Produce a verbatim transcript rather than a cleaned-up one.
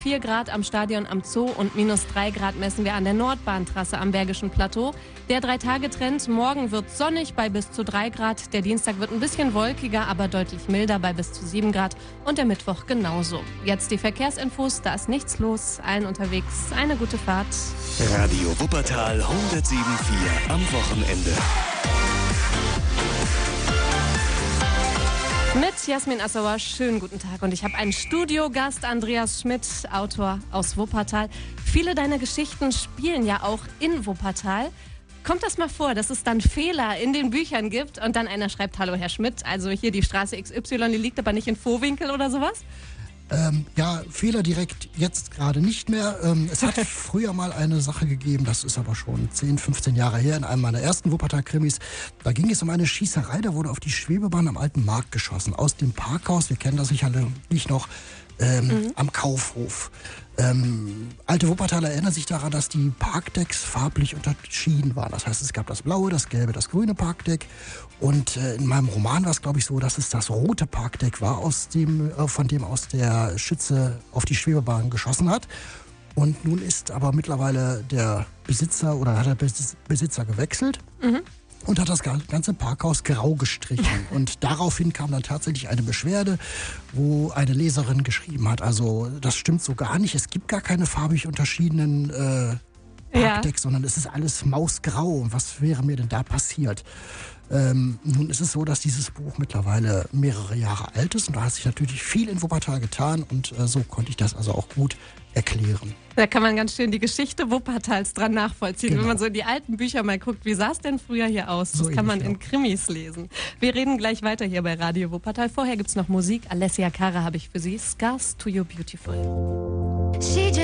vier Grad am Stadion am Zoo und minus drei Grad messen wir an der Nordbahntrasse am Bergischen Plateau. Der Drei-Tage-Trend, morgen wird sonnig bei bis zu drei Grad. Der Dienstag wird ein bisschen wolkiger, aber deutlich milder bei bis zu sieben Grad. Und der Mittwoch genauso. Jetzt die Verkehrsinfos, da ist nichts los. Allen unterwegs eine gute Fahrt. Radio Wuppertal hundertsieben Komma vier am Wochenende. Mit Jasmin Assauer, schönen guten Tag. Und ich habe einen Studiogast, Andreas Schmidt, Autor aus Wuppertal. Viele deiner Geschichten spielen ja auch in Wuppertal. Kommt das mal vor, dass es dann Fehler in den Büchern gibt und dann einer schreibt, hallo Herr Schmidt, also hier die Straße X Y, die liegt aber nicht in Vohwinkel oder sowas? Ähm, ja, Fehler direkt jetzt gerade nicht mehr. Ähm, es hat früher mal eine Sache gegeben, das ist aber schon zehn, fünfzehn Jahre her, in einem meiner ersten Wuppertal-Krimis. Da ging es um eine Schießerei, da wurde auf die Schwebebahn am Alten Markt geschossen. Aus dem Parkhaus, wir kennen das sicherlich noch, ähm, mhm. am Kaufhof. Ähm, alte Wuppertaler erinnern sich daran, dass die Parkdecks farblich unterschieden waren. Das heißt, es gab das blaue, das gelbe, das grüne Parkdeck. Und äh, in meinem Roman war es, glaube ich, so, dass es das rote Parkdeck war, aus dem, äh, von dem aus der Schütze auf die Schwebebahn geschossen hat. Und nun ist aber mittlerweile der Besitzer oder hat der Besitzer gewechselt. Mhm. Und hat das ganze Parkhaus grau gestrichen. Und daraufhin kam dann tatsächlich eine Beschwerde, wo eine Leserin geschrieben hat, also das stimmt so gar nicht, es gibt gar keine farbig unterschiedenen äh, Parkdecks, ja. sondern es ist alles mausgrau. Und was wäre mir denn da passiert? Ähm, nun ist es so, dass dieses Buch mittlerweile mehrere Jahre alt ist und da hat sich natürlich viel in Wuppertal getan und äh, so konnte ich das also auch gut erklären. Da kann man ganz schön die Geschichte Wuppertals dran nachvollziehen, genau. Wenn man so in die alten Bücher mal guckt, wie sah es denn früher hier aus? Das so kann man in Krimis lesen. Wir reden gleich weiter hier bei Radio Wuppertal. Vorher gibt es noch Musik. Alessia Cara habe ich für Sie. Scars to You Beautiful. She just